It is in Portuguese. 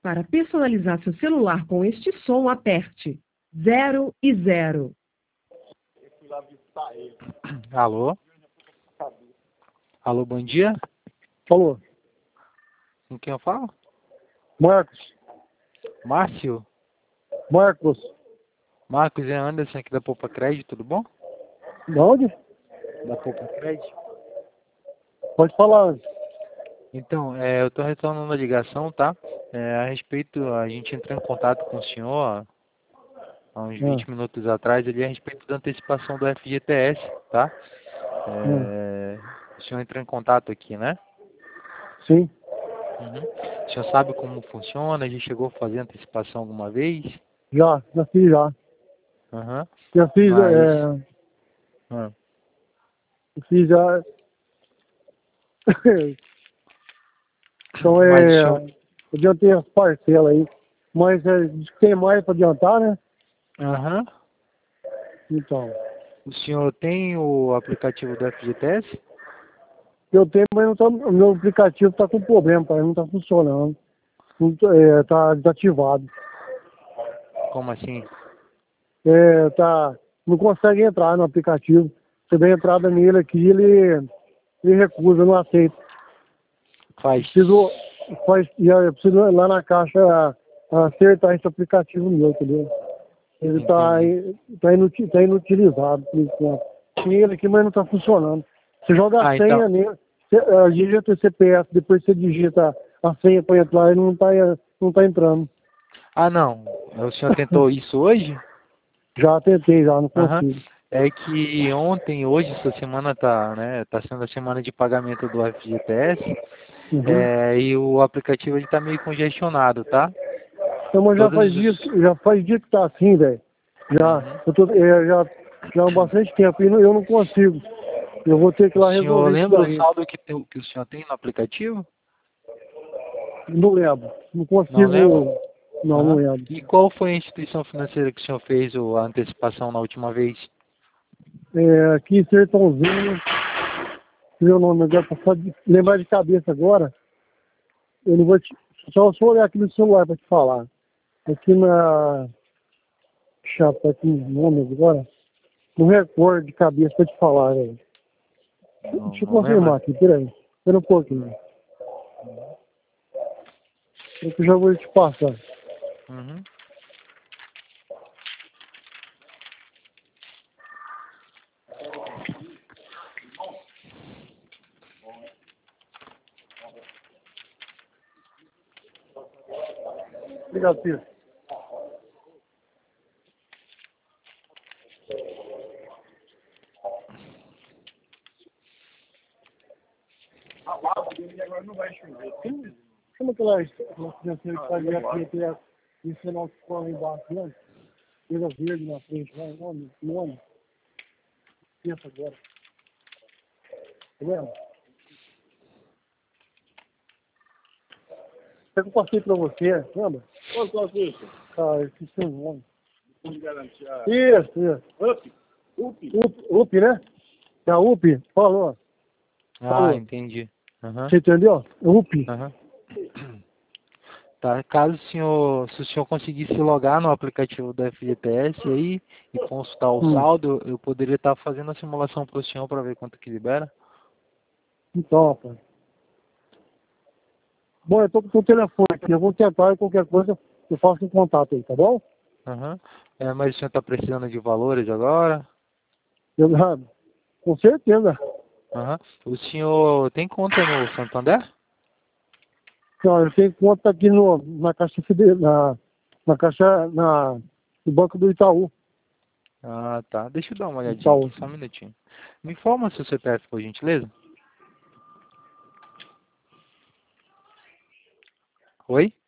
Para personalizar seu celular com este som, aperte 0 e 0. Alô? Alô, bom dia. Falou. Com quem eu falo? Marcos. Márcio? Marcos. Marcos, é Anderson aqui da Poupa Crédito, tudo bom? De onde? Da Poupa Crédito. Pode falar. Então, eu estou retornando a ligação, tá? A respeito, a gente entrou em contato com o senhor há uns 20 minutos atrás, ali, a respeito da antecipação do FGTS, tá? O senhor entrou em contato aqui, né? Sim. Uhum. O senhor sabe como funciona? Já chegou a fazer antecipação alguma vez? Já fiz já. Uhum. Já fiz, Mas... fiz já. Então Mas o senhor... adiantei as parcelas aí. Mas diz que tem mais para adiantar, né? Aham. Então. O senhor tem o aplicativo do FGTS? Eu tenho, mas não tá, o meu aplicativo está com problema, pai, não está funcionando. Está desativado. Como assim? Não consegue entrar no aplicativo. Você dá entrada nele aqui, ele recusa, não aceita. Eu preciso ir lá na caixa acertar esse aplicativo meu, entendeu? Ele está inutilizado por enquanto. Tem ele aqui, mas não está funcionando. Você joga a senha nele, digita o CPF, depois você digita a senha para entrar e não está entrando. Ah, não. O senhor tentou isso hoje? Já tentei, já não consigo. É que ontem, hoje, essa semana tá sendo a semana de pagamento do FGTS, e o aplicativo ele tá meio congestionado, tá? Então, mas já faz dia que tá assim, velho. Já há bastante tempo e eu não consigo. Eu vou ter que ir lá resolver isso daí. O senhor lembra o saldo que o senhor tem no aplicativo? Não lembro. Não consigo. Não lembra? Não lembro. E qual foi a instituição financeira que o senhor fez a antecipação na última vez? Aqui em Sertãozinho. Meu nome agora, para lembrar de cabeça agora, eu não vou te... Só olhar aqui no celular para te falar. Aqui na... Chapa aqui o nome agora. Não recordo de cabeça para te falar, velho. Deixa eu confirmar aqui, peraí. Espera um pouquinho. Eu já vou te passar. Obrigado, filho. Agora não vai chover. Chama aquela financeira que fazia aqui, esse sinal que corre embaixo, né? Coisa verde na frente, vai, nome. Pensa agora. Tá vendo? É que eu passei pra você, lembra? Qual é isso? Eu esqueci o nome. Fundo de garantia. Isso. UP, né? É a UP? Falou. Entendi. Você entendeu? UP. Tá, se o senhor conseguisse logar no aplicativo do FGTS aí e consultar o saldo, eu poderia estar fazendo a simulação para o senhor para ver quanto que libera. Então, rapaz. Bom, eu tô com o telefone aqui, eu vou tentar e qualquer coisa eu faço um contato aí, tá bom? Mas o senhor está precisando de valores agora? Com certeza. O senhor tem conta no Santander? Não, eu tenho conta aqui na Caixa no Banco do Itaú. Ah, tá. Deixa eu dar uma olhadinha aqui, só um minutinho. Me informa seu CPF, por gentileza. Oi?